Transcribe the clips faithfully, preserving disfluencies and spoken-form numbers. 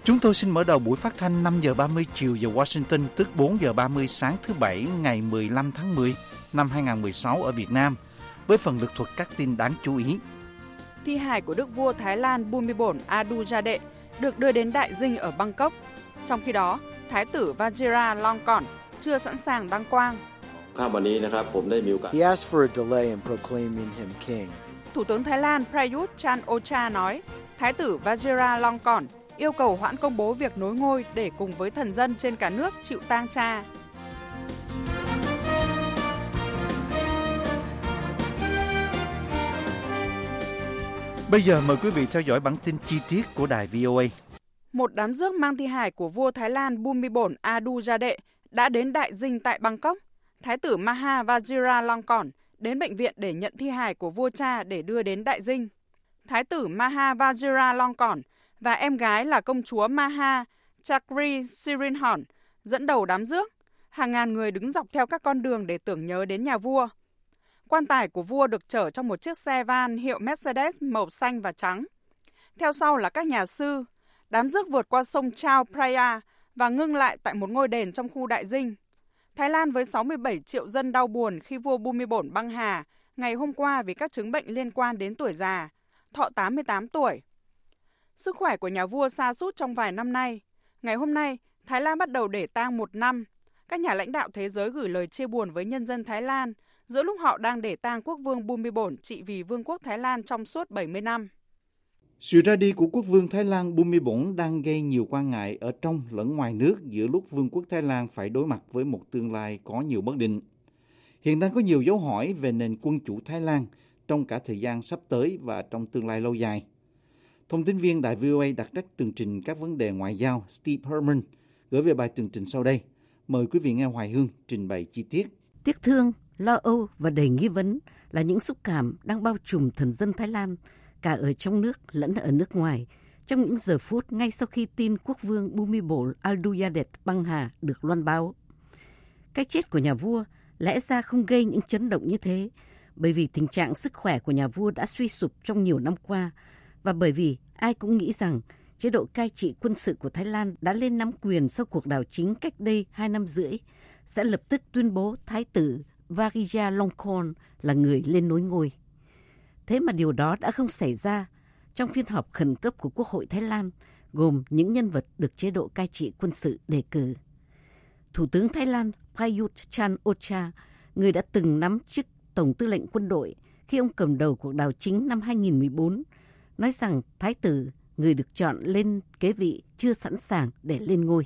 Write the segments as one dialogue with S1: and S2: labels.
S1: Chúng tôi xin mở đầu buổi phát thanh năm giờ ba mươi chiều giờ Washington, tức bốn giờ ba mươi sáng thứ Bảy ngày mười lăm tháng mười năm hai nghìn không trăm mười sáu ở Việt Nam, với phần lực thuật các tin đáng chú ý.
S2: Thi hài của đức vua Thái Lan Bhumibol Adulyadej được đưa đến Đại Dinh ở Bangkok. Trong khi đó, Thái tử Vajiralongkorn chưa sẵn sàng đăng quang.
S3: He asked for a delay in proclaiming him king.
S2: Thủ tướng Thái Lan Prayut Chan-o-cha nói, Thái tử Vajiralongkorn yêu cầu hoãn công bố việc nối ngôi để cùng với thần dân trên cả nước chịu tang cha.
S1: Bây giờ mời quý vị theo dõi bản tin chi tiết của đài vê o a.
S2: Một đám rước mang thi hài của vua Thái Lan Bhumibol Adulyadej đã đến Đại Dinh tại Bangkok. Thái tử Maha Vajiralongkorn đến bệnh viện để nhận thi hài của vua cha để đưa đến Đại Dinh. Thái tử Maha Vajiralongkorn và em gái là công chúa Maha Chakri Sirinhorn dẫn đầu đám rước. Hàng ngàn người đứng dọc theo các con đường để tưởng nhớ đến nhà vua. Quan tài của vua được chở trong một chiếc xe van hiệu Mercedes màu xanh và trắng. Theo sau là các nhà sư. Đám rước vượt qua sông Chao Phraya và ngưng lại tại một ngôi đền trong khu Đại Dinh. Thái Lan với sáu mươi bảy triệu dân đau buồn khi vua Bhumibol băng hà ngày hôm qua vì các chứng bệnh liên quan đến tuổi già, thọ tám mươi tám tuổi. Sức khỏe của nhà vua sa sút trong vài năm nay. Ngày hôm nay, Thái Lan bắt đầu để tang một năm. Các nhà lãnh đạo thế giới gửi lời chia buồn với nhân dân Thái Lan giữa lúc họ đang để tang quốc vương Bhumibol trị vì Vương quốc Thái Lan trong suốt bảy mươi năm.
S1: Sự ra đi của quốc vương Thái Lan Bhumibol đang gây nhiều quan ngại ở trong lẫn ngoài nước giữa lúc Vương quốc Thái Lan phải đối mặt với một tương lai có nhiều bất định. Hiện đang có nhiều dấu hỏi về nền quân chủ Thái Lan trong cả thời gian sắp tới và trong tương lai lâu dài. Thông tin viên đài vê o a đặc trách tường trình các vấn đề ngoại giao Steve Herman gửi về bài tường trình sau đây. Mời quý vị nghe Hoài Hương trình bày chi tiết.
S4: Tiếc thương, lo âu và đầy nghi vấn là những xúc cảm đang bao trùm thần dân Thái Lan, cả ở trong nước lẫn ở nước ngoài, trong những giờ phút ngay sau khi tin quốc vương Bhumibol Adulyadej băng hà được loan báo. Cái chết của nhà vua lẽ ra không gây những chấn động như thế, bởi vì tình trạng sức khỏe của nhà vua đã suy sụp trong nhiều năm qua, và bởi vì ai cũng nghĩ rằng chế độ cai trị quân sự của Thái Lan đã lên nắm quyền sau cuộc đảo chính cách đây hai năm rưỡi, sẽ lập tức tuyên bố Thái tử Vajiralongkorn là người lên nối ngôi. Thế mà điều đó đã không xảy ra trong phiên họp khẩn cấp của Quốc hội Thái Lan, gồm những nhân vật được chế độ cai trị quân sự đề cử. Thủ tướng Thái Lan Prayut Chan-o-cha, người đã từng nắm chức Tổng tư lệnh quân đội khi ông cầm đầu cuộc đảo chính năm hai nghìn không trăm mười bốn, nói rằng Thái tử, người được chọn lên kế vị, chưa sẵn sàng để lên ngôi.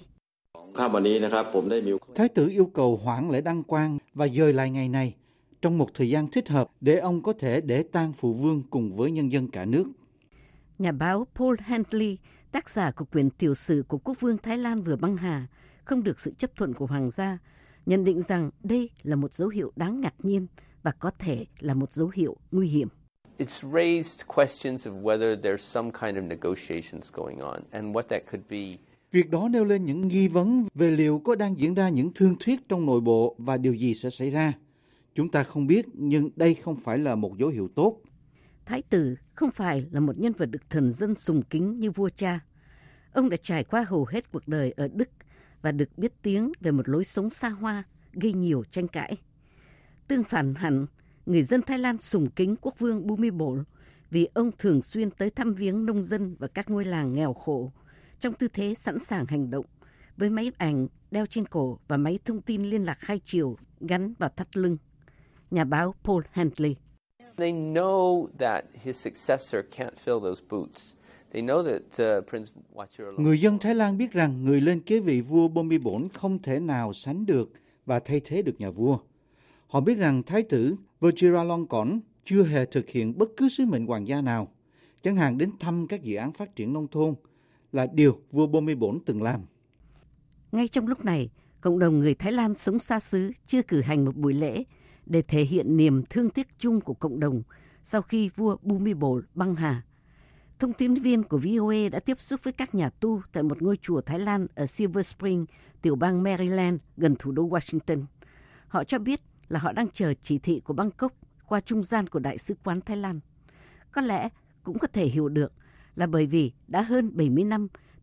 S1: Thái tử yêu cầu hoãn lễ đăng quang và dời lại ngày này trong một thời gian thích hợp để ông có thể để tang phụ vương cùng với nhân dân cả nước.
S4: Nhà báo Paul Handley, tác giả của quyển tiểu sử của quốc vương Thái Lan vừa băng hà, không được sự chấp thuận của hoàng gia, nhận định rằng đây là một dấu hiệu đáng ngạc nhiên và có thể là một dấu hiệu nguy hiểm.
S5: It's raised questions of whether there's some kind of negotiations going on and what that could be.
S1: Việc đó nêu lên những nghi vấn về liệu có đang diễn ra những thương thuyết trong nội bộ và điều gì sẽ xảy ra. Chúng ta không biết, nhưng đây không phải là một dấu hiệu tốt.
S4: Thái tử không phải là một nhân vật được thần dân sùng kính như vua cha. Ông đã trải qua hầu hết cuộc đời ở Đức và được biết tiếng về một lối sống xa hoa, gây nhiều tranh cãi. Tương phản hẳn, người dân Thái Lan sùng kính quốc vương Bhumibol vì ông thường xuyên tới thăm viếng nông dân và các ngôi làng nghèo khổ, trong tư thế sẵn sàng hành động, với máy ảnh đeo trên cổ và máy thông tin liên lạc hai chiều gắn vào thắt lưng. Nhà báo Paul Handley.
S5: They know that his successor can't fill those boots. They know that uh, Prince Vajiralongkorn.
S1: Người dân Thái Lan biết rằng người lên kế vị vua Bhumibol không thể nào sánh được và thay thế được nhà vua. Họ biết rằng Thái tử Vajiralongkorn chưa hề thực hiện bất cứ sứ mệnh hoàng gia nào, chẳng hạn đến thăm các dự án phát triển nông thôn, là điều vua Bhumibol từng làm.
S4: Ngay trong lúc này, cộng đồng người Thái Lan sống xa xứ chưa cử hành một buổi lễ để thể hiện niềm thương tiếc chung của cộng đồng sau khi vua Bhumibol băng hà. Thông tin viên của vê o a đã tiếp xúc với các nhà tu tại một ngôi chùa Thái Lan ở Silver Spring, tiểu bang Maryland, gần thủ đô Washington. Họ cho biết là họ đang chờ chỉ thị của Bangkok qua trung gian của Đại sứ quán Thái Lan. Có lẽ cũng có thể hiểu được là bởi vì đã hơn bảy mươi năm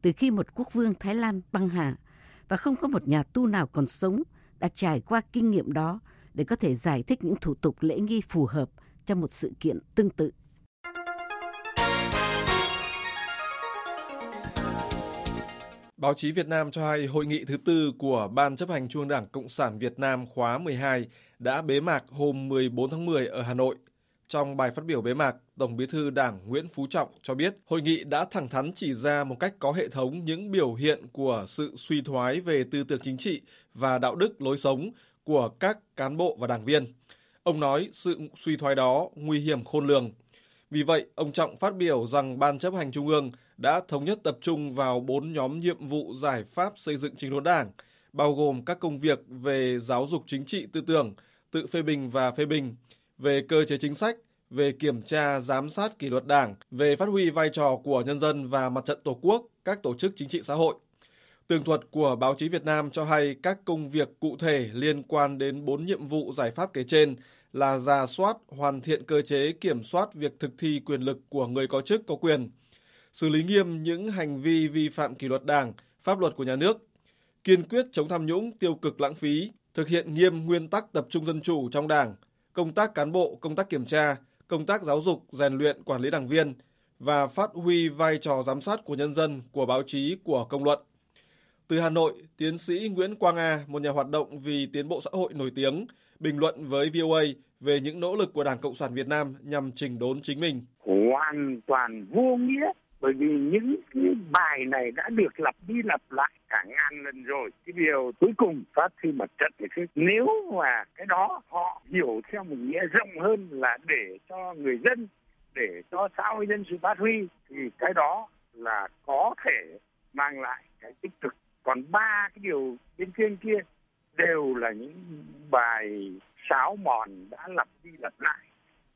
S4: từ khi một quốc vương Thái Lan băng hà, và không có một nhà tu nào còn sống đã trải qua kinh nghiệm đó để có thể giải thích những thủ tục lễ nghi phù hợp cho một sự kiện tương tự.
S6: Báo chí Việt Nam cho hay hội nghị thứ tư của Ban chấp hành Trung ương Đảng Cộng sản Việt Nam khóa mười hai đã bế mạc hôm mười bốn tháng mười ở Hà Nội. Trong bài phát biểu bế mạc, Tổng Bí thư Đảng Nguyễn Phú Trọng cho biết hội nghị đã thẳng thắn chỉ ra một cách có hệ thống những biểu hiện của sự suy thoái về tư tưởng chính trị và đạo đức lối sống của các cán bộ và đảng viên. Ông nói sự suy thoái đó nguy hiểm khôn lường. Vì vậy, ông Trọng phát biểu rằng Ban chấp hành Trung ương đã thống nhất tập trung vào bốn nhóm nhiệm vụ giải pháp xây dựng chỉnh đốn Đảng, bao gồm các công việc về giáo dục chính trị tư tưởng, tự phê bình và phê bình, về cơ chế chính sách, về kiểm tra giám sát kỷ luật Đảng, về phát huy vai trò của nhân dân và Mặt trận Tổ quốc, các tổ chức chính trị xã hội. Tường thuật của báo chí Việt Nam cho hay các công việc cụ thể liên quan đến bốn nhiệm vụ giải pháp kể trên là rà soát, hoàn thiện cơ chế kiểm soát việc thực thi quyền lực của người có chức có quyền, xử lý nghiêm những hành vi vi phạm kỷ luật Đảng, pháp luật của nhà nước, kiên quyết chống tham nhũng, tiêu cực lãng phí, thực hiện nghiêm nguyên tắc tập trung dân chủ trong Đảng, công tác cán bộ, công tác kiểm tra, công tác giáo dục, rèn luyện, quản lý đảng viên và phát huy vai trò giám sát của nhân dân, của báo chí, của công luận. Từ Hà Nội, tiến sĩ Nguyễn Quang A, một nhà hoạt động vì tiến bộ xã hội nổi tiếng, bình luận với vê o a về những nỗ lực của Đảng Cộng sản Việt Nam nhằm chỉnh đốn chính mình.
S7: Hoàn toàn vô nghĩa, bởi vì những cái bài này đã được lặp đi lặp lại cả ngàn lần rồi. Cái điều cuối cùng phát huy mặt trận thì thế. Nếu mà cái đó họ hiểu theo một nghĩa rộng hơn là để cho người dân, để cho xã hội dân sự phát huy, thì cái đó là có thể mang lại cái tích cực. Còn ba cái điều bên trên kia đều là những bài sáo mòn đã lặp đi lặp lại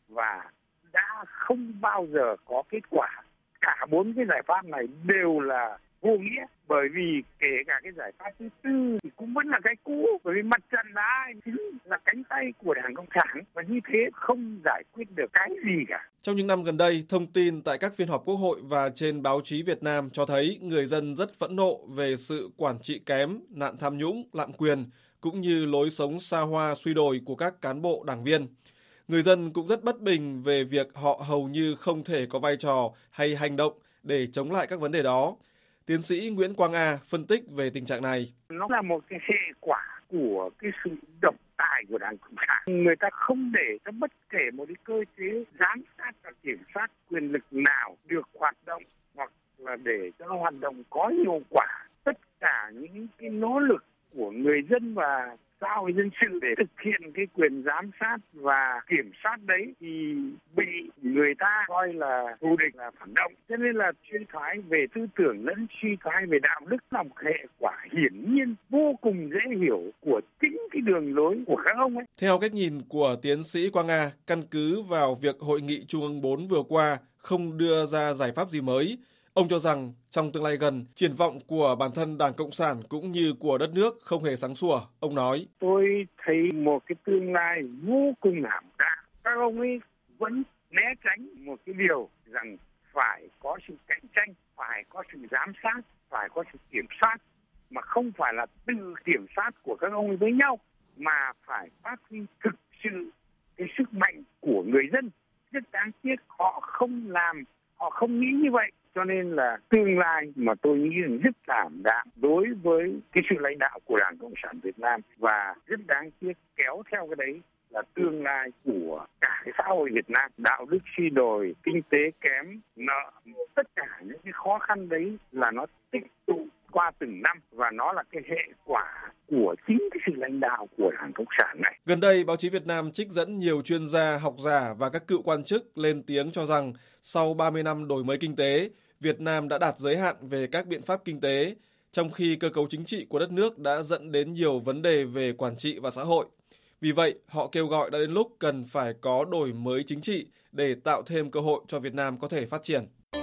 S7: và đã không bao giờ có kết quả. Cả bốn cái giải pháp này đều là vô nghĩa, bởi vì kể cả cái giải pháp thứ tư thì cũng vẫn là cái cũ, bởi vì mặt trận đã chính là cánh tay của Đảng Cộng sản và như thế không giải quyết được cái gì cả.
S6: Trong những năm gần đây, thông tin tại các phiên họp Quốc hội và trên báo chí Việt Nam cho thấy người dân rất phẫn nộ về sự quản trị kém, nạn tham nhũng, lạm quyền, cũng như lối sống xa hoa suy đồi của các cán bộ đảng viên. Người dân cũng rất bất bình về việc họ hầu như không thể có vai trò hay hành động để chống lại các vấn đề đó. Tiến sĩ Nguyễn Quang A phân tích về tình trạng này.
S7: Nó là một cái hệ quả của cái sự độc tài của Đảng Cộng sản. Người ta không để cho bất kể một cái cơ chế giám sát và kiểm soát quyền lực nào được hoạt động hoặc là để cho nó hoạt động có hiệu quả. Tất cả những cái nỗ lực của người dân và xã hội dân sự để thực hiện cái quyền giám sát và kiểm soát đấy thì bị người ta coi là thù địch, là phản động. Cho nên là suy thoái về tư tưởng lẫn suy thoái về đạo đức là một hệ quả hiển nhiên vô cùng dễ hiểu của chính cái đường lối của các ông ấy.
S6: Theo cách nhìn của tiến sĩ Quang A, căn cứ vào việc Hội nghị Trung ương bốn vừa qua không đưa ra giải pháp gì mới, ông cho rằng trong tương lai gần, triển vọng của bản thân Đảng Cộng sản cũng như của đất nước không hề sáng sủa. Ông nói:
S7: Tôi thấy một cái tương lai vô cùng ảm đạm. Các ông ấy vẫn né tránh một cái điều rằng phải có sự cạnh tranh, phải có sự giám sát, phải có sự kiểm soát, mà không phải là tự kiểm soát của các ông ấy với nhau, mà phải phát huy thực sự cái sức mạnh của người dân. Rất đáng tiếc họ không làm, họ không nghĩ như vậy. Cho nên là tương lai mà tôi nghĩ là rất ảm đạm đối với cái sự lãnh đạo của Đảng Cộng sản Việt Nam, và rất đáng tiếc kéo theo cái đấy là tương lai của cả cái xã hội Việt Nam. Đạo đức suy đồi, kinh tế kém, nợ, tất cả những cái khó khăn đấy là nó tích tụ qua từng năm và nó là cái hệ quả của chính cái sự lãnh đạo của Đảng Cộng sản này.
S6: Gần đây, báo chí Việt Nam trích dẫn nhiều chuyên gia, học giả và các cựu quan chức lên tiếng cho rằng sau ba mươi năm đổi mới kinh tế, Việt Nam đã đạt giới hạn về các biện pháp kinh tế, trong khi cơ cấu chính trị của đất nước đã dẫn đến nhiều vấn đề về quản trị và xã hội. Vì vậy, họ kêu gọi đã đến lúc cần phải có đổi mới chính trị để tạo thêm cơ hội cho Việt Nam có thể phát triển.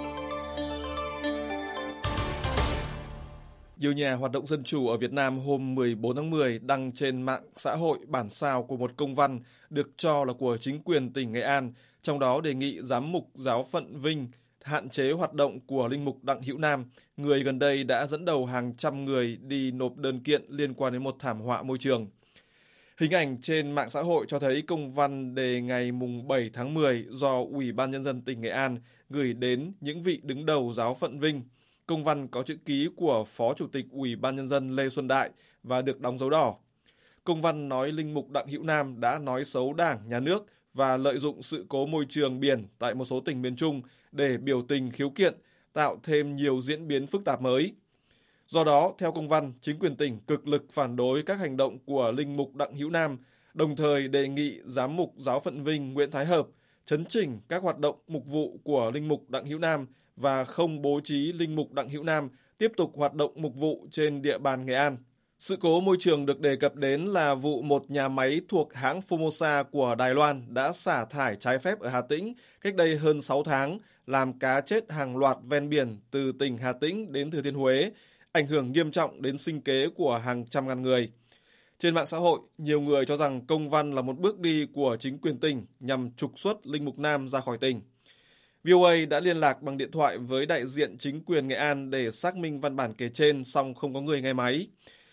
S6: Nhiều nhà hoạt động dân chủ ở Việt Nam hôm mười bốn tháng mười đăng trên mạng xã hội bản sao của một công văn được cho là của chính quyền tỉnh Nghệ An, trong đó đề nghị giám mục giáo phận Vinh hạn chế hoạt động của linh mục Đặng Hữu Nam, người gần đây đã dẫn đầu hàng trăm người đi nộp đơn kiện liên quan đến một thảm họa môi trường. Hình ảnh trên mạng xã hội cho thấy công văn đề ngày bảy tháng mười do Ủy ban Nhân dân tỉnh Nghệ An gửi đến những vị đứng đầu giáo phận Vinh. Công văn có chữ ký của Phó Chủ tịch Ủy ban Nhân dân Lê Xuân Đại và được đóng dấu đỏ. Công văn nói linh mục Đặng Hữu Nam đã nói xấu Đảng, Nhà nước và lợi dụng sự cố môi trường biển tại một số tỉnh miền Trung để biểu tình khiếu kiện, tạo thêm nhiều diễn biến phức tạp mới. Do đó, theo công văn, chính quyền tỉnh cực lực phản đối các hành động của linh mục Đặng Hữu Nam, đồng thời đề nghị giám mục giáo phận Vinh Nguyễn Thái Hợp chấn chỉnh các hoạt động mục vụ của linh mục Đặng Hữu Nam và không bố trí linh mục Đặng Hữu Nam tiếp tục hoạt động mục vụ trên địa bàn Nghệ An. Sự cố môi trường được đề cập đến là vụ một nhà máy thuộc hãng Formosa của Đài Loan đã xả thải trái phép ở Hà Tĩnh cách đây hơn sáu tháng, làm cá chết hàng loạt ven biển từ tỉnh Hà Tĩnh đến Thừa Thiên Huế, ảnh hưởng nghiêm trọng đến sinh kế của hàng trăm ngàn người. Trên mạng xã hội, nhiều người cho rằng công văn là một bước đi của chính quyền tỉnh nhằm trục xuất linh mục Nam ra khỏi tỉnh. vê o a đã liên lạc bằng điện thoại với đại diện chính quyền Nghệ An để xác minh văn bản kể trên, song không có người nghe máy.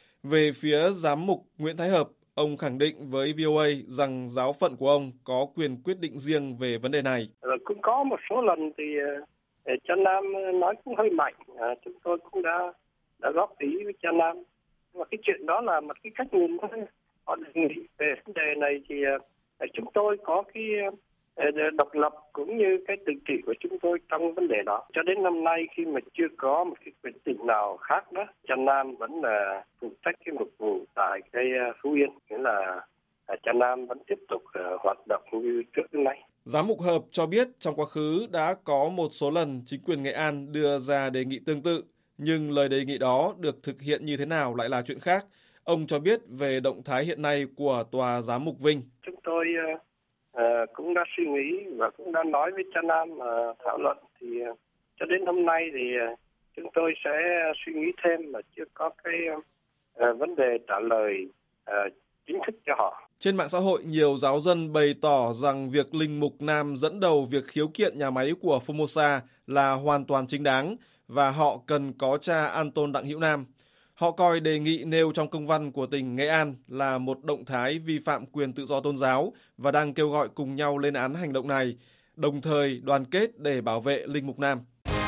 S6: Về phía giám mục Nguyễn Thái Hợp, ông khẳng định với vê o a rằng giáo phận của ông có quyền quyết định riêng về vấn đề này.
S8: Cũng có một số lần thì cha Nam nói cũng hơi mạnh, à, chúng tôi cũng đã đã góp ý với cha Nam. Và cái chuyện đó là một cái cách nhìn thôi. Họ đề nghị về vấn đề này thì uh, chúng tôi có cái uh, độc lập cũng như cái tự trị của chúng tôi trong vấn đề đó. Cho đến năm nay khi mà chưa có một cái quyết định nào khác đó, cha Nam vẫn là phụ trách cái mục vụ tại cái uh, Phú Yên, nghĩa là uh, cha Nam vẫn tiếp tục uh, hoạt động như trước đến nay.
S6: Giám mục Hợp cho biết trong quá khứ đã có một số lần chính quyền Nghệ An đưa ra đề nghị tương tự, nhưng lời đề nghị đó được thực hiện như thế nào lại là chuyện khác. Ông cho biết về động thái hiện nay của Tòa Giám mục Vinh.
S8: Chúng tôi uh, cũng đã suy nghĩ và cũng đã nói với cha Nam uh, thảo luận. Thì uh, cho đến hôm nay thì uh, chúng tôi sẽ suy nghĩ thêm mà chưa có cái uh, vấn đề trả lời uh, chính thức cho họ.
S6: Trên mạng xã hội, nhiều giáo dân bày tỏ rằng việc linh mục Nam dẫn đầu việc khiếu kiện nhà máy của Formosa là hoàn toàn chính đáng và họ cần có cha Anton Đặng Hữu Nam. Họ coi đề nghị nêu trong công văn của tỉnh Nghệ An là một động thái vi phạm quyền tự do tôn giáo và đang kêu gọi cùng nhau lên án hành động này, đồng thời đoàn kết để bảo vệ linh mục Nam.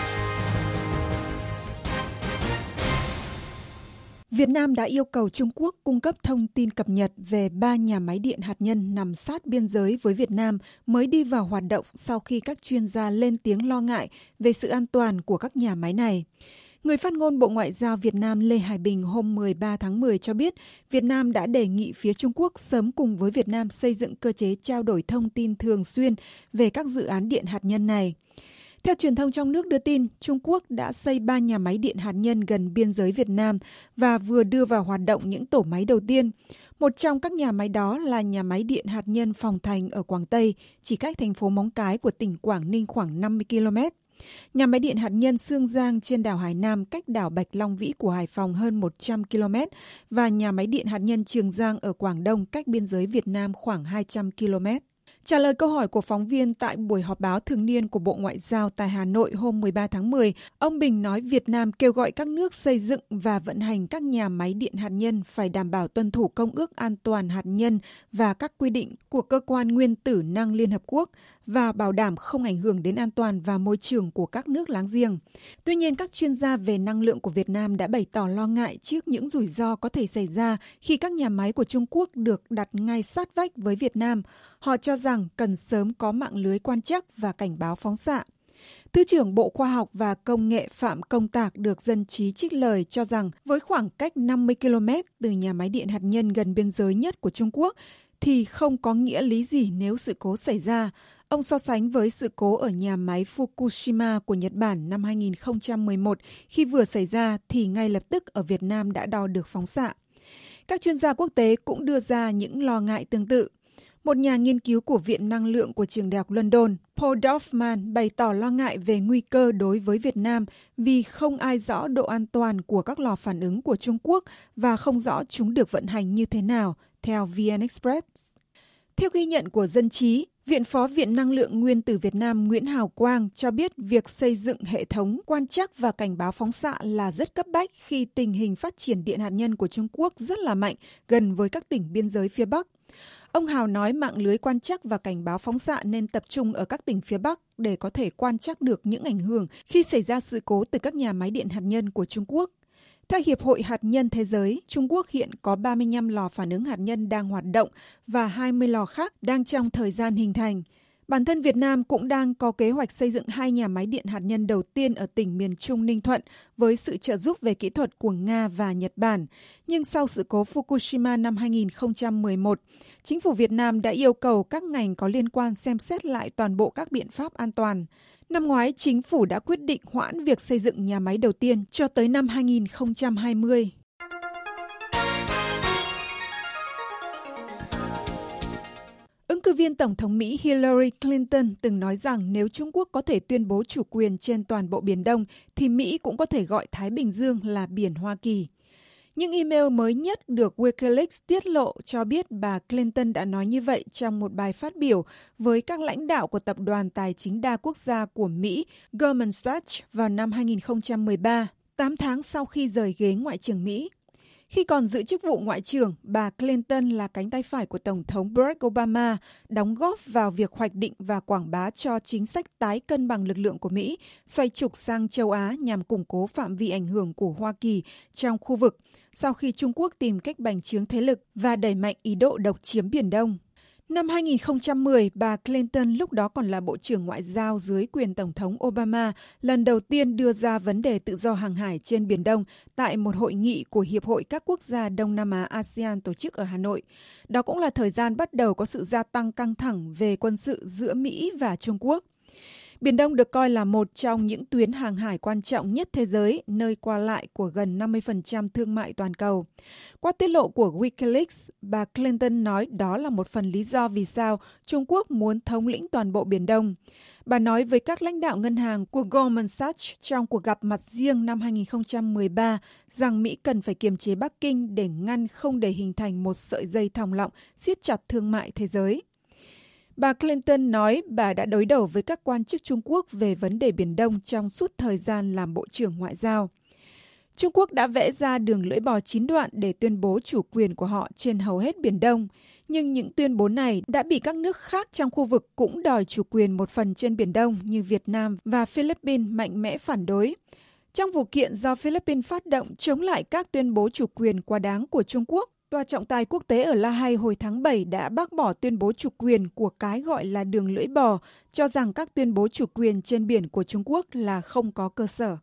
S9: Việt Nam đã yêu cầu Trung Quốc cung cấp thông tin cập nhật về ba nhà máy điện hạt nhân nằm sát biên giới với Việt Nam mới đi vào hoạt động sau khi các chuyên gia lên tiếng lo ngại về sự an toàn của các nhà máy này. Người phát ngôn Bộ Ngoại giao Việt Nam Lê Hải Bình hôm mười ba tháng mười cho biết Việt Nam đã đề nghị phía Trung Quốc sớm cùng với Việt Nam xây dựng cơ chế trao đổi thông tin thường xuyên về các dự án điện hạt nhân này. Theo truyền thông trong nước đưa tin, Trung Quốc đã xây ba nhà máy điện hạt nhân gần biên giới Việt Nam và vừa đưa vào hoạt động những tổ máy đầu tiên. Một trong các nhà máy đó là nhà máy điện hạt nhân Phòng Thành ở Quảng Tây, chỉ cách thành phố Móng Cái của tỉnh Quảng Ninh khoảng năm mươi ki lô mét. Nhà máy điện hạt nhân Sương Giang trên đảo Hải Nam cách đảo Bạch Long Vĩ của Hải Phòng hơn một trăm ki lô mét và nhà máy điện hạt nhân Trường Giang ở Quảng Đông cách biên giới Việt Nam khoảng hai trăm ki lô mét. Trả lời câu hỏi của phóng viên tại buổi họp báo thường niên của Bộ Ngoại giao tại Hà Nội hôm mười ba tháng mười, ông Bình nói Việt Nam kêu gọi các nước xây dựng và vận hành các nhà máy điện hạt nhân phải đảm bảo tuân thủ Công ước An toàn hạt nhân và các quy định của Cơ quan Nguyên tử năng Liên Hợp Quốc và bảo đảm không ảnh hưởng đến an toàn và môi trường của các nước láng giềng. Tuy nhiên, các chuyên gia về năng lượng của Việt Nam đã bày tỏ lo ngại trước những rủi ro có thể xảy ra khi các nhà máy của Trung Quốc được đặt ngay sát vách với Việt Nam. Họ cho rằng cần sớm có mạng lưới quan trắc và cảnh báo phóng xạ. Thứ trưởng Bộ Khoa học và Công nghệ Phạm Công Tạc được dân trí trích lời cho rằng với khoảng cách năm mươi ki lô mét từ nhà máy điện hạt nhân gần biên giới nhất của Trung Quốc thì không có nghĩa lý gì nếu sự cố xảy ra. Ông so sánh với sự cố ở nhà máy Fukushima của Nhật Bản năm hai nghìn không trăm mười một, khi vừa xảy ra thì ngay lập tức ở Việt Nam đã đo được phóng xạ. Các chuyên gia quốc tế cũng đưa ra những lo ngại tương tự. Một nhà nghiên cứu của Viện Năng lượng của Trường Đại học London, Paul Dorfman, bày tỏ lo ngại về nguy cơ đối với Việt Nam vì không ai rõ độ an toàn của các lò phản ứng của Trung Quốc và không rõ chúng được vận hành như thế nào, theo vê en Express. Theo ghi nhận của dân trí, Viện Phó Viện Năng lượng Nguyên tử Việt Nam Nguyễn Hào Quang cho biết việc xây dựng hệ thống quan trắc và cảnh báo phóng xạ là rất cấp bách khi tình hình phát triển điện hạt nhân của Trung Quốc rất là mạnh gần với các tỉnh biên giới phía Bắc. Ông Hào nói mạng lưới quan trắc và cảnh báo phóng xạ nên tập trung ở các tỉnh phía Bắc để có thể quan trắc được những ảnh hưởng khi xảy ra sự cố từ các nhà máy điện hạt nhân của Trung Quốc. Theo Hiệp hội Hạt nhân Thế giới, Trung Quốc hiện có ba mươi lăm lò phản ứng hạt nhân đang hoạt động và hai mươi lò khác đang trong thời gian hình thành. Bản thân Việt Nam cũng đang có kế hoạch xây dựng hai nhà máy điện hạt nhân đầu tiên ở tỉnh miền Trung Ninh Thuận với sự trợ giúp về kỹ thuật của Nga và Nhật Bản. Nhưng sau sự cố Fukushima năm hai nghìn không trăm mười một, chính phủ Việt Nam đã yêu cầu các ngành có liên quan xem xét lại toàn bộ các biện pháp an toàn. Năm ngoái, chính phủ đã quyết định hoãn việc xây dựng nhà máy đầu tiên cho tới năm hai nghìn không trăm hai mươi. Ứng cử viên Tổng thống Mỹ Hillary Clinton từng nói rằng nếu Trung Quốc có thể tuyên bố chủ quyền trên toàn bộ Biển Đông, thì Mỹ cũng có thể gọi Thái Bình Dương là Biển Hoa Kỳ. Những email mới nhất được Wikileaks tiết lộ cho biết bà Clinton đã nói như vậy trong một bài phát biểu với các lãnh đạo của tập đoàn tài chính đa quốc gia của Mỹ Goldman Sachs vào năm hai nghìn không trăm mười ba, tám tháng sau khi rời ghế Ngoại trưởng Mỹ. Khi còn giữ chức vụ Ngoại trưởng, bà Clinton là cánh tay phải của Tổng thống Barack Obama, đóng góp vào việc hoạch định và quảng bá cho chính sách tái cân bằng lực lượng của Mỹ, xoay trục sang châu Á nhằm củng cố phạm vi ảnh hưởng của Hoa Kỳ trong khu vực, sau khi Trung Quốc tìm cách bành trướng thế lực và đẩy mạnh ý đồ độc chiếm Biển Đông. Năm hai nghìn không trăm mười, bà Clinton lúc đó còn là Bộ trưởng Ngoại giao dưới quyền Tổng thống Obama, lần đầu tiên đưa ra vấn đề tự do hàng hải trên Biển Đông tại một hội nghị của Hiệp hội các quốc gia Đông Nam Á a sê an tổ chức ở Hà Nội. Đó cũng là thời gian bắt đầu có sự gia tăng căng thẳng về quân sự giữa Mỹ và Trung Quốc. Biển Đông được coi là một trong những tuyến hàng hải quan trọng nhất thế giới, nơi qua lại của gần năm mươi phần trăm thương mại toàn cầu. Qua tiết lộ của Wikileaks, bà Clinton nói đó là một phần lý do vì sao Trung Quốc muốn thống lĩnh toàn bộ Biển Đông. Bà nói với các lãnh đạo ngân hàng của Goldman Sachs trong cuộc gặp mặt riêng năm hai nghìn không trăm mười ba rằng Mỹ cần phải kiềm chế Bắc Kinh để ngăn không để hình thành một sợi dây thòng lọng siết chặt thương mại thế giới. Bà Clinton nói bà đã đối đầu với các quan chức Trung Quốc về vấn đề Biển Đông trong suốt thời gian làm Bộ trưởng Ngoại giao. Trung Quốc đã vẽ ra đường lưỡi bò chín đoạn để tuyên bố chủ quyền của họ trên hầu hết Biển Đông. Nhưng những tuyên bố này đã bị các nước khác trong khu vực cũng đòi chủ quyền một phần trên Biển Đông như Việt Nam và Philippines mạnh mẽ phản đối. Trong vụ kiện do Philippines phát động chống lại các tuyên bố chủ quyền quá đáng của Trung Quốc, Tòa trọng tài quốc tế ở La Hay hồi tháng bảy đã bác bỏ tuyên bố chủ quyền của cái gọi là đường lưỡi bò, cho rằng các tuyên bố chủ quyền trên biển của Trung Quốc là không có cơ sở.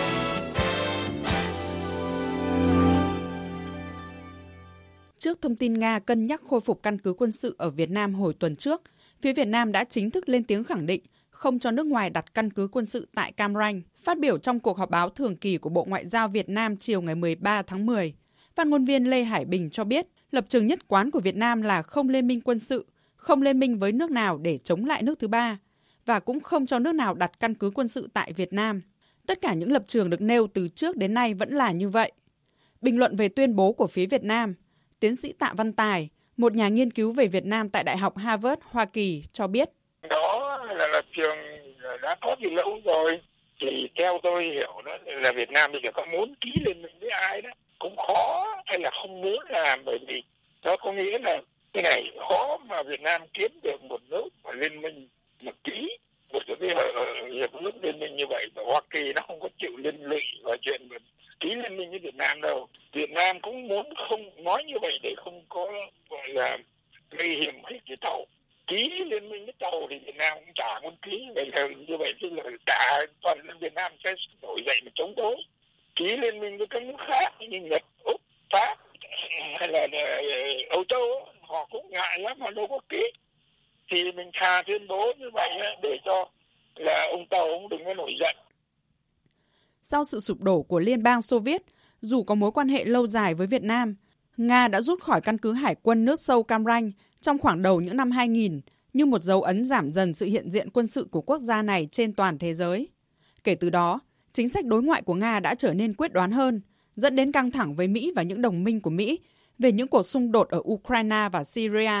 S2: Trước thông tin Nga cân nhắc khôi phục căn cứ quân sự ở Việt Nam hồi tuần trước, phía Việt Nam đã chính thức lên tiếng khẳng định không cho nước ngoài đặt căn cứ quân sự tại Cam Ranh. Phát biểu trong cuộc họp báo thường kỳ của Bộ Ngoại giao Việt Nam chiều ngày mười ba tháng mười, phát ngôn viên Lê Hải Bình cho biết lập trường nhất quán của Việt Nam là không liên minh quân sự, không liên minh với nước nào để chống lại nước thứ ba và cũng không cho nước nào đặt căn cứ quân sự tại Việt Nam. Tất cả những lập trường được nêu từ trước đến nay vẫn là như vậy. Bình luận về tuyên bố của phía Việt Nam, tiến sĩ Tạ Văn Tài, một nhà nghiên cứu về Việt Nam tại Đại học Harvard, Hoa Kỳ, cho biết.
S10: Đó là lập trường đã có từ lâu rồi. Thì theo tôi hiểu đó là Việt Nam bây giờ có muốn ký liên minh với ai đó cũng khó, hay là không muốn làm, bởi vì nó có nghĩa là cái này khó mà Việt Nam kiếm được một nước mà liên minh một ký một cái hiệp ước liên minh như vậy. Và Hoa Kỳ nó không có chịu liên lụy vào chuyện mà ký liên minh với Việt Nam đâu. Việt Nam cũng muốn không nói như vậy để không có gọi là gây hiểm khích cái tàu. Ký liên minh với tàu thì Việt Nam cũng chả muốn ký, vậy là như vậy tức là cả toàn dân Việt Nam sẽ nổi dậy mà chống đối. Ký liên minh với các nước khác như Nhật, Úc, Pháp hay là Âu Châu, họ cũng ngại lắm, họ đâu có ký. Thì mình thà tuyên bố như vậy để cho là ông Tàu ông đừng có nổi giận.
S2: Sau sự sụp đổ của Liên bang Xô Viết, dù có mối quan hệ lâu dài với Việt Nam, Nga đã rút khỏi căn cứ hải quân nước sâu Cam Ranh trong khoảng đầu những năm hai nghìn như một dấu ấn giảm dần sự hiện diện quân sự của quốc gia này trên toàn thế giới. Kể từ đó, chính sách đối ngoại của Nga đã trở nên quyết đoán hơn, dẫn đến căng thẳng với Mỹ và những đồng minh của Mỹ về những cuộc xung đột ở Ukraine và Syria.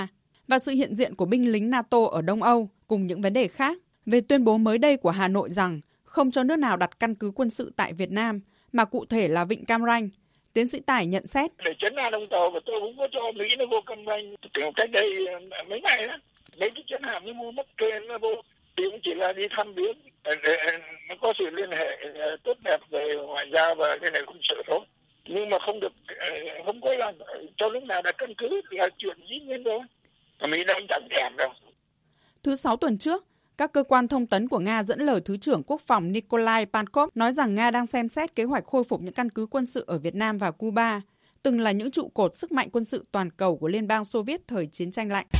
S2: và sự hiện diện của binh lính NATO ở Đông Âu cùng những vấn đề khác. Về tuyên bố mới đây của Hà Nội rằng không cho nước nào đặt căn cứ quân sự tại Việt Nam, mà cụ thể là Vịnh Cam Ranh, tiến sĩ Tài nhận xét.
S10: Để chấn an ông Tàu, và tôi cũng có cho Mỹ nó vô Cam Ranh kiểu cách đây mấy ngày đó. Mấy cái chiến hạm như mua mất kê nó vô, thì cũng chỉ là đi thăm viếng, để nó có sự liên hệ tốt đẹp về ngoại giao và liên hệ quân sự thôi. Nhưng mà không được, không có là cho nước nào đặt căn cứ là chuyện dĩ nhiên thôi. Mỹ đang chẳng thèm đâu.
S2: Thứ Sáu tuần trước, các cơ quan thông tấn của Nga dẫn lời Thứ trưởng Quốc phòng Nikolai Pankov nói rằng Nga đang xem xét kế hoạch khôi phục những căn cứ quân sự ở Việt Nam và Cuba, từng là những trụ cột sức mạnh quân sự toàn cầu của Liên bang Xô Viết thời chiến tranh lạnh.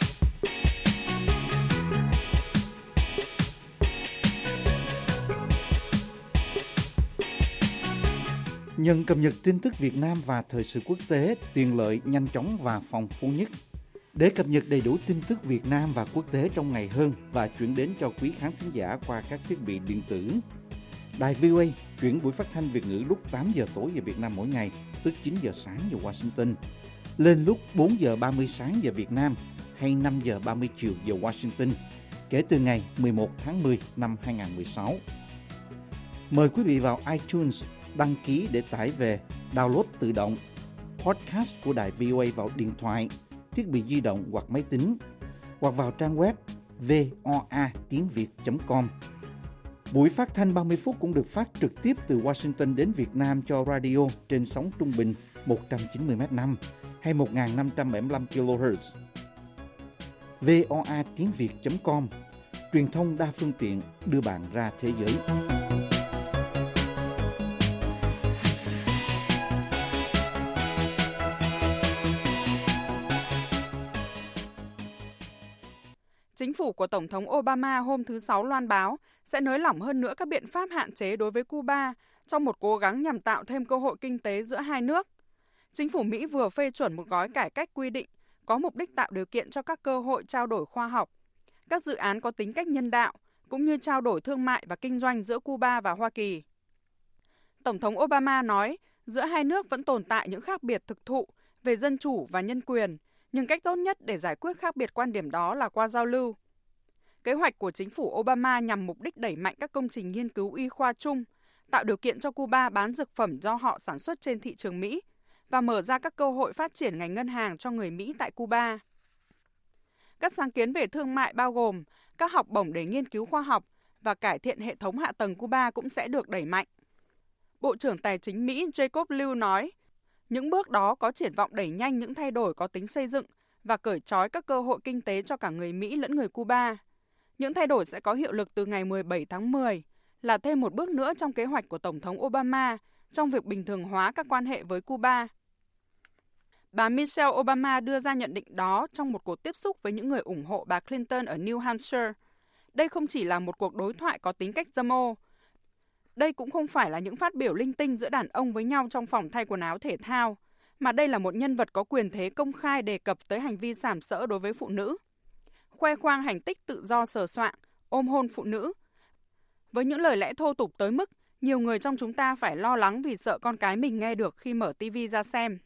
S1: Nhận cập nhật tin tức Việt Nam và thời sự quốc tế, tiện lợi, nhanh chóng và phong phú nhất. Để cập nhật đầy đủ tin tức Việt Nam và quốc tế trong ngày hơn và chuyển đến cho quý khán thính giả qua các thiết bị điện tử, Đài vê o a chuyển buổi phát thanh Việt ngữ lúc tám giờ tối giờ Việt Nam mỗi ngày, tức chín giờ sáng giờ Washington, lên lúc bốn giờ ba mươi sáng giờ Việt Nam hay năm giờ ba mươi chiều giờ Washington, kể từ ngày mười một tháng mười năm hai nghìn không trăm mười sáu. Mời quý vị vào iTunes đăng ký để tải về, download tự động podcast của Đài vê o a vào điện thoại, thiết bị di động hoặc máy tính, hoặc vào trang web voa tiếng việt chấm com. Buổi phát thanh ba mươi phút cũng được phát trực tiếp từ Washington đến Việt Nam cho radio trên sóng trung bình một trăm chín mươi mét năm hay một nghìn năm trăm bảy mươi lăm ki lô héc. voa tiếng việt chấm com, truyền thông đa phương tiện đưa bạn ra thế giới.
S2: Chính phủ của Tổng thống Obama hôm thứ Sáu loan báo sẽ nới lỏng hơn nữa các biện pháp hạn chế đối với Cuba trong một cố gắng nhằm tạo thêm cơ hội kinh tế giữa hai nước. Chính phủ Mỹ vừa phê chuẩn một gói cải cách quy định có mục đích tạo điều kiện cho các cơ hội trao đổi khoa học, các dự án có tính cách nhân đạo, cũng như trao đổi thương mại và kinh doanh giữa Cuba và Hoa Kỳ. Tổng thống Obama nói giữa hai nước vẫn tồn tại những khác biệt thực thụ về dân chủ và nhân quyền, nhưng cách tốt nhất để giải quyết khác biệt quan điểm đó là qua giao lưu. Kế hoạch của chính phủ Obama nhằm mục đích đẩy mạnh các công trình nghiên cứu y khoa chung, tạo điều kiện cho Cuba bán dược phẩm do họ sản xuất trên thị trường Mỹ và mở ra các cơ hội phát triển ngành ngân hàng cho người Mỹ tại Cuba. Các sáng kiến về thương mại bao gồm các học bổng để nghiên cứu khoa học và cải thiện hệ thống hạ tầng Cuba cũng sẽ được đẩy mạnh. Bộ trưởng Tài chính Mỹ Jacob Lew nói, những bước đó có triển vọng đẩy nhanh những thay đổi có tính xây dựng và cởi trói các cơ hội kinh tế cho cả người Mỹ lẫn người Cuba. Những thay đổi sẽ có hiệu lực từ ngày mười bảy tháng mười, là thêm một bước nữa trong kế hoạch của Tổng thống Obama trong việc bình thường hóa các quan hệ với Cuba. Bà Michelle Obama đưa ra nhận định đó trong một cuộc tiếp xúc với những người ủng hộ bà Clinton ở New Hampshire. Đây không chỉ là một cuộc đối thoại có tính cách dâm ô. Đây cũng không phải là những phát biểu linh tinh giữa đàn ông với nhau trong phòng thay quần áo thể thao, mà đây là một nhân vật có quyền thế công khai đề cập tới hành vi sàm sỡ đối với phụ nữ. Khoe khoang hành tích tự do sờ soạng, ôm hôn phụ nữ. Với những lời lẽ thô tục tới mức, nhiều người trong chúng ta phải lo lắng vì sợ con cái mình nghe được khi mở ti vi ra xem.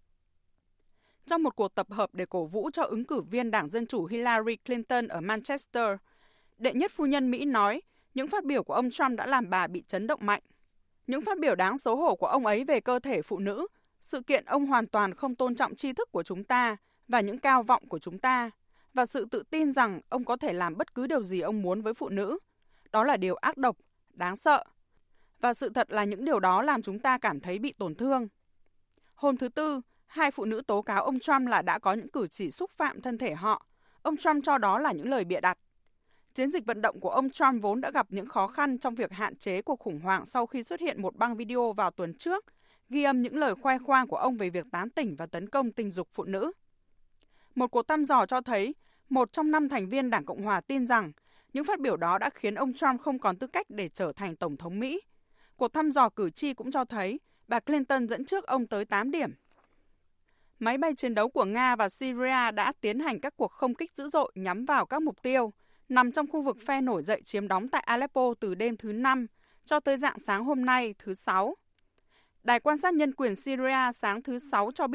S2: Trong một cuộc tập hợp để cổ vũ cho ứng cử viên Đảng Dân Chủ Hillary Clinton ở Manchester, đệ nhất phu nhân Mỹ nói những phát biểu của ông Trump đã làm bà bị chấn động mạnh. Những phát biểu đáng xấu hổ của ông ấy về cơ thể phụ nữ, sự kiện ông hoàn toàn không tôn trọng tri thức của chúng ta và những cao vọng của chúng ta, và sự tự tin rằng ông có thể làm bất cứ điều gì ông muốn với phụ nữ. Đó là điều ác độc, đáng sợ. Và sự thật là những điều đó làm chúng ta cảm thấy bị tổn thương. Hôm thứ Tư, hai phụ nữ tố cáo ông Trump là đã có những cử chỉ xúc phạm thân thể họ. Ông Trump cho đó là những lời bịa đặt. Chiến dịch vận động của ông Trump vốn đã gặp những khó khăn trong việc hạn chế cuộc khủng hoảng sau khi xuất hiện một băng video vào tuần trước, ghi âm những lời khoe khoang của ông về việc tán tỉnh và tấn công tình dục phụ nữ. Một cuộc thăm dò cho thấy, một trong năm thành viên Đảng Cộng Hòa tin rằng những phát biểu đó đã khiến ông Trump không còn tư cách để trở thành Tổng thống Mỹ. Cuộc thăm dò cử tri cũng cho thấy bà Clinton dẫn trước ông tới tám điểm. Máy bay chiến đấu của Nga và Syria đã tiến hành các cuộc không kích dữ dội nhắm vào các mục tiêu nằm trong khu vực phe nổi dậy chiếm đóng tại Aleppo từ đêm thứ Năm cho tới rạng sáng hôm nay thứ Sáu. Đài quan sát nhân quyền Syria sáng thứ Sáu cho biết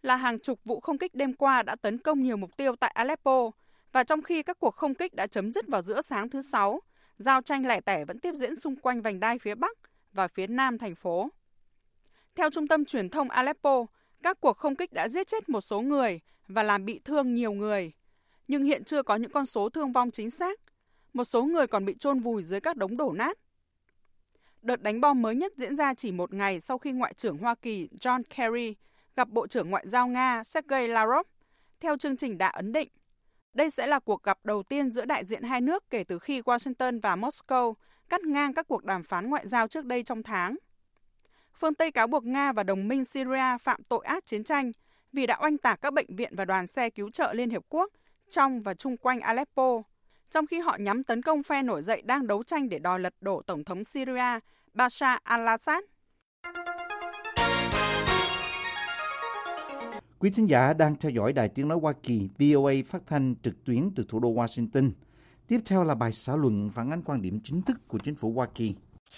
S2: là hàng chục vụ không kích đêm qua đã tấn công nhiều mục tiêu tại Aleppo, và trong khi các cuộc không kích đã chấm dứt vào giữa sáng thứ Sáu, giao tranh lẻ tẻ vẫn tiếp diễn xung quanh vành đai phía Bắc và phía Nam thành phố. Theo Trung tâm Truyền thông Aleppo, các cuộc không kích đã giết chết một số người và làm bị thương nhiều người, nhưng hiện chưa có những con số thương vong chính xác. Một số người còn bị chôn vùi dưới các đống đổ nát. Đợt đánh bom mới nhất diễn ra chỉ một ngày sau khi Ngoại trưởng Hoa Kỳ John Kerry gặp Bộ trưởng Ngoại giao Nga Sergei Lavrov theo chương trình đã ấn định. Đây sẽ là cuộc gặp đầu tiên giữa đại diện hai nước kể từ khi Washington và Moscow cắt ngang các cuộc đàm phán ngoại giao trước đây trong tháng. Phương Tây cáo buộc Nga và đồng minh Syria phạm tội ác chiến tranh vì đã oanh tạc các bệnh viện và đoàn xe cứu trợ Liên Hiệp Quốc trong và chung quanh Aleppo, trong khi họ nhắm tấn công phe nổi dậy đang đấu tranh để đòi lật đổ Tổng thống Syria Bashar al-Assad.
S1: Quý thính giả đang theo dõi Đài Tiếng Nói Hoa Kỳ vê o a phát thanh trực tuyến từ thủ đô Washington. Tiếp theo là bài xã luận phản ánh quan điểm chính thức của chính phủ Hoa Kỳ.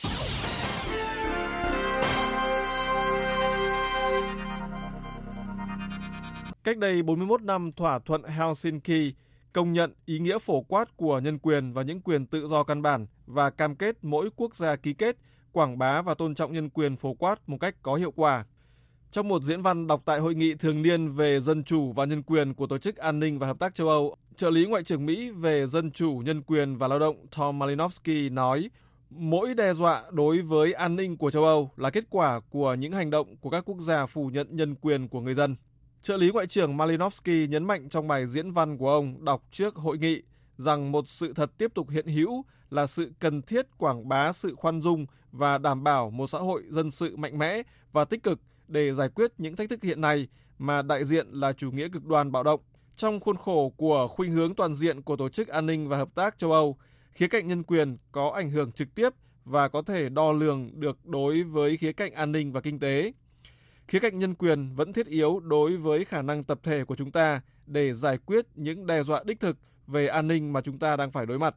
S6: Cách đây bốn mươi mốt năm, thỏa thuận Helsinki công nhận ý nghĩa phổ quát của nhân quyền và những quyền tự do căn bản và cam kết mỗi quốc gia ký kết quảng bá và tôn trọng nhân quyền phổ quát một cách có hiệu quả. Trong một diễn văn đọc tại Hội nghị thường niên về dân chủ và nhân quyền của Tổ chức An ninh và Hợp tác châu Âu, trợ lý Ngoại trưởng Mỹ về dân chủ, nhân quyền và lao động Tom Malinowski nói, mỗi đe dọa đối với an ninh của châu Âu là kết quả của những hành động của các quốc gia phủ nhận nhân quyền của người dân. Trợ lý Ngoại trưởng Malinowski nhấn mạnh trong bài diễn văn của ông đọc trước hội nghị rằng một sự thật tiếp tục hiện hữu là sự cần thiết quảng bá sự khoan dung và đảm bảo một xã hội dân sự mạnh mẽ và tích cực để giải quyết những thách thức hiện nay mà đại diện là chủ nghĩa cực đoan bạo động. Trong khuôn khổ của khuynh hướng toàn diện của Tổ chức An ninh và Hợp tác châu Âu, khía cạnh nhân quyền có ảnh hưởng trực tiếp và có thể đo lường được đối với khía cạnh an ninh và kinh tế. Khía cạnh nhân quyền vẫn thiết yếu đối với khả năng tập thể của chúng ta để giải quyết những đe dọa đích thực về an ninh mà chúng ta đang phải đối mặt.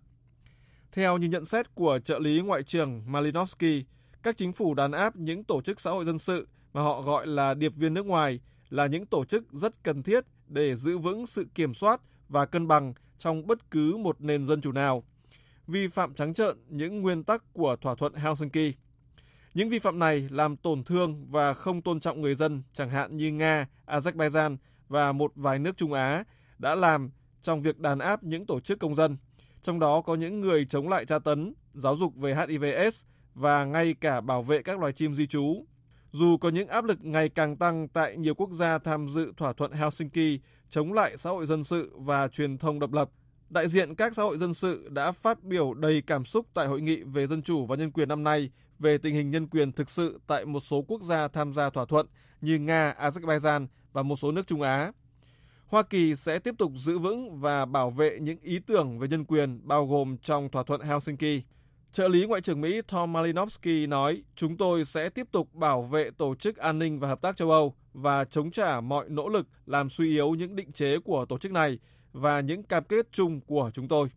S6: Theo như nhận xét của trợ lý Ngoại trưởng Malinowski, các chính phủ đàn áp những tổ chức xã hội dân sự mà họ gọi là điệp viên nước ngoài là những tổ chức rất cần thiết để giữ vững sự kiểm soát và cân bằng trong bất cứ một nền dân chủ nào, vi phạm trắng trợn những nguyên tắc của thỏa thuận Helsinki. Những vi phạm này làm tổn thương và không tôn trọng người dân, chẳng hạn như Nga, Azerbaijan và một vài nước Trung Á đã làm trong việc đàn áp những tổ chức công dân, trong đó có những người chống lại tra tấn, giáo dục về hát i vê AIDS và ngay cả bảo vệ các loài chim di trú. Dù có những áp lực ngày càng tăng tại nhiều quốc gia tham dự thỏa thuận Helsinki chống lại xã hội dân sự và truyền thông độc lập, đại diện các xã hội dân sự đã phát biểu đầy cảm xúc tại Hội nghị về dân chủ và nhân quyền năm nay về tình hình nhân quyền thực sự tại một số quốc gia tham gia thỏa thuận như Nga, Azerbaijan và một số nước Trung Á. Hoa Kỳ sẽ tiếp tục giữ vững và bảo vệ những ý tưởng về nhân quyền bao gồm trong thỏa thuận Helsinki. Trợ lý Ngoại trưởng Mỹ Tom Malinowski nói, chúng tôi sẽ tiếp tục bảo vệ Tổ chức An ninh và Hợp tác châu Âu và chống trả mọi nỗ lực làm suy yếu những định chế của tổ chức này và những cam kết chung của chúng tôi.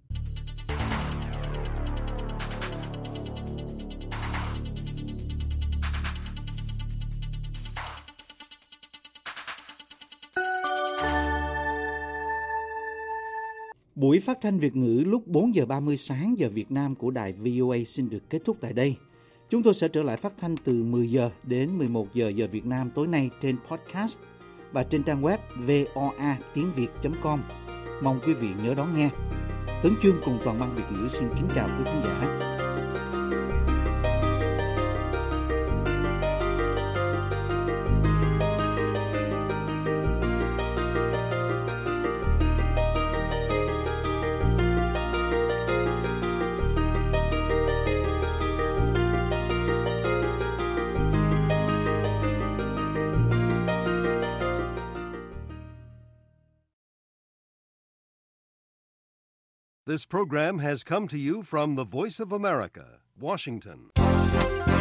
S1: Buổi phát thanh Việt ngữ lúc bốn giờ ba mươi sáng giờ Việt Nam của đài vê o a xin được kết thúc tại đây. Chúng tôi sẽ trở lại phát thanh từ mười giờ đến mười một giờ giờ Việt Nam tối nay trên podcast và trên trang web voa tiếng việt chấm com. Mong quý vị nhớ đón nghe. Tấn Chương cùng toàn ban Việt ngữ xin kính chào quý khán giả.
S11: This program has come to you from the Voice of America, Washington.